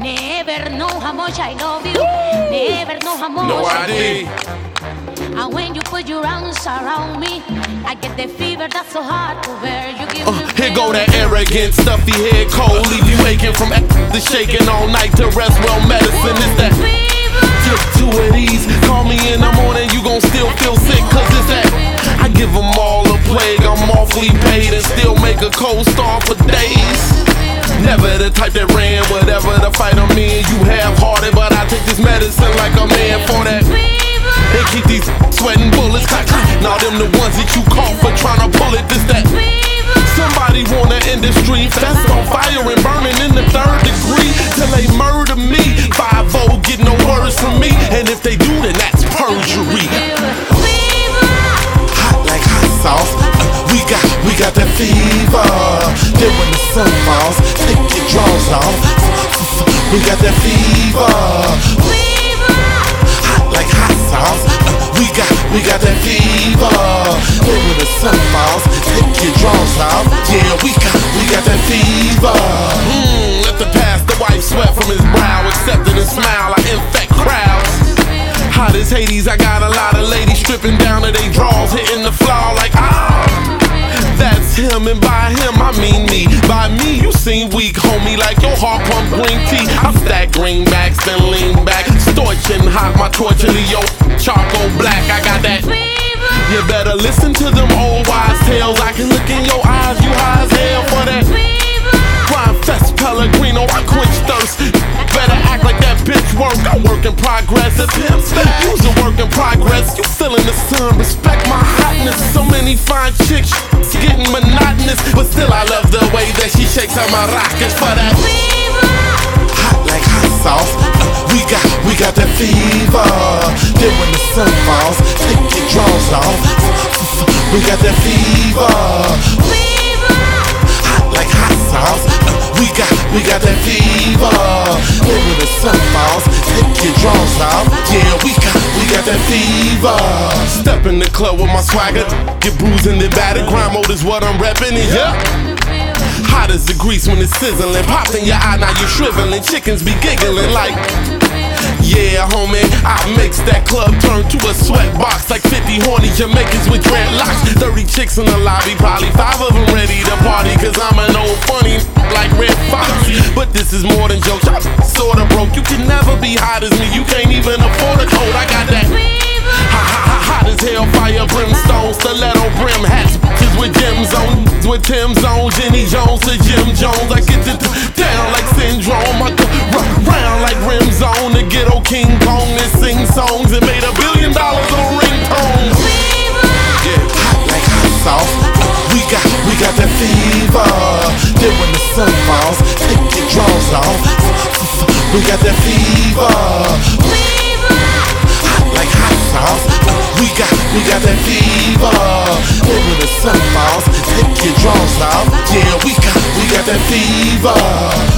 Never know how much I love you. Never know how much No I ID. And when you put your arms around me, I get the fever that's so hard to bear. You give me Here go that arrogant, stuffy head cold. Leave you aching from the shaking all night to rest well medicine. It's that flip two of these. Call me in the morning, you gon' still feel sick. Cause it's that I give them all a plague. I'm awfully paid and still make a co-star for days. Never the type that ran whatever the fight I'm in. You half-hearted, but I take this medicine like a man for that. They keep these sweating bullets clack, clack. Now them the ones that you caught for trying to pull it. This that somebody want an industry fest on fire and burning in the 3rd degree till they murder me. 5-0 get no words from me, and if they do, then that's perjury. Hot like hot sauce. We got that fever. Then when the sun falls, take your drawers off. We got that fever. Hot like hot sauce. We got that fever. Then when the sun falls, take your drawers off. Yeah, we got that fever. Let the pastor wipe sweat from his brow, accepting a smile. I infect crowds. Hot as Hades, I got a lot of ladies stripping down to they drawers, hitting the floor like that's him, and by him I mean me. By me you seem weak, homie, like your heart pump green tea. I stack greenbacks, then lean back, scorching hot, my torch into your charcoal black. I got that. You better listen to them old wise tales. I can look in your eyes, you high as hell for that. Grind fest Pellegrino, I quench thirst. Better act like that bitch work. I work in progress. If him you's a work in progress. You feeling the sun, respect my hotness. So many fine chicks, it's getting monotonous, but still I love the way that she shakes her maracas for that. Hot like hot sauce. We got that fever. Then when the sun falls, take your drawers off. We got that fever. Hot like hot sauce. We got that fever. Then when the sun falls, take your drawers off. Yeah, we got that fever. Step in the club with my swagger, get bruised and then battered. Grind mode is what I'm reppin', and yeah. Hot as the grease when it's sizzling. Pop in your eye, now you're shriveling. Chickens be giggling like, yeah, homie, I mix that club turn to a sweat box like 50 horny Jamaicans with dreadlocks. 30 chicks in the lobby, probably 5 of them ready to party. Cause I'm an old funny like Red Fox. But this is more than jokes, I'm sorta broke. You can never be hot as me, you can't even afford a coat. I got that hot as hell, fire, brimstone, stiletto brim hats, bitches with gems on, with Tim's on, Jenny Jones to Jim Jones. I get it down like syndrome, I go round like rim zone. The ghetto King Kong that sing songs and made $1 billion on ringtones. Yeah, hot like hot sauce. We got that fever. Then when the sun falls, take your drawers off. We got that fever. Hot like hot sauce. We got that fever. Then when the sun falls, take your drawers off. Yeah, we got that fever.